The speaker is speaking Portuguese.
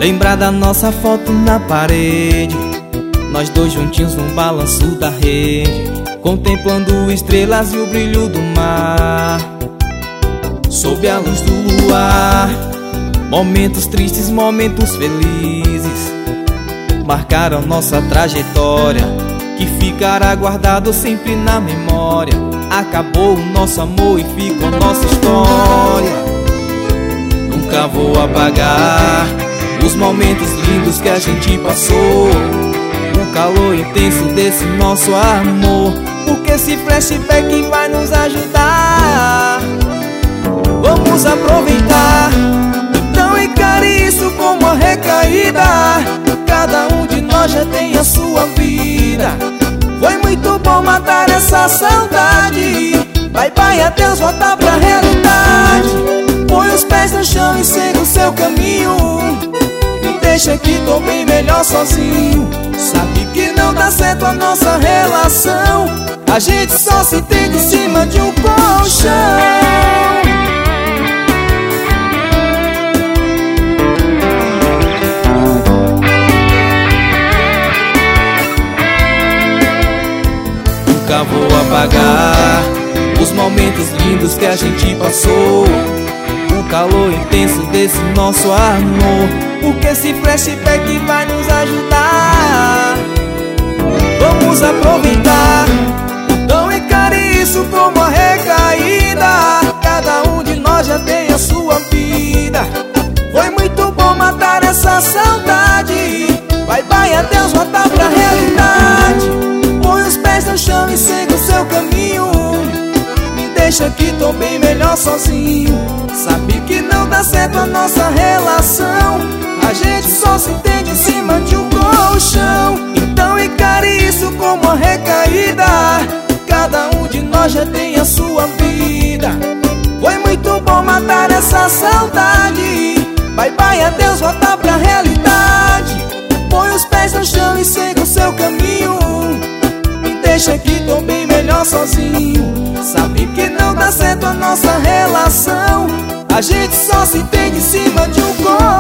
Lembrar da nossa foto na parede, nós dois juntinhos no balanço da rede, contemplando estrelas e o brilho do mar, sob a luz do luar. Momentos tristes, momentos felizes marcaram nossa trajetória, que ficará guardado sempre na memória. Acabou o nosso amor e ficou nossa história. Nunca vou apagar os momentos lindos que a gente passou, o calor intenso desse nosso amor, porque esse flashback vai nos ajudar. Vamos aproveitar, então encare isso como uma recaída. Cada um de nós já tem a sua vida. Foi muito bom matar essa saudade. Bye bye, adeus, volta pra realidade. Põe os pés no chão e segue o seu caminho. Me deixa que tô bem melhor sozinho. Sabe que não dá certo a nossa relação. A gente só se entende em cima de um colchão. Nunca vou apagar os momentos lindos que a gente passou, o calor intenso desse nosso amor, porque esse flashback vai nos ajudar. Vamos aproveitar, então encare isso como uma recaída. Cada um de nós já tem a sua vida. Foi muito bom matar essa saudade. Bye bye, adeus, volta pra realidade. Põe os pés no chão e segue o seu caminho. Me deixa que tô bem melhor sozinho. Sabe que não dá certo a nossa relação. A gente só se entende em cima de um colchão. Então encare isso como uma recaída. Cada um de nós já tem a sua vida. Foi muito bom matar essa saudade. Bye bye, adeus, volta pra realidade. Põe os pés no chão e segue o seu caminho. Deixa que tô bem melhor sozinho. Sabe que não dá certo a nossa relação. A gente só se entende em cima de um corpo.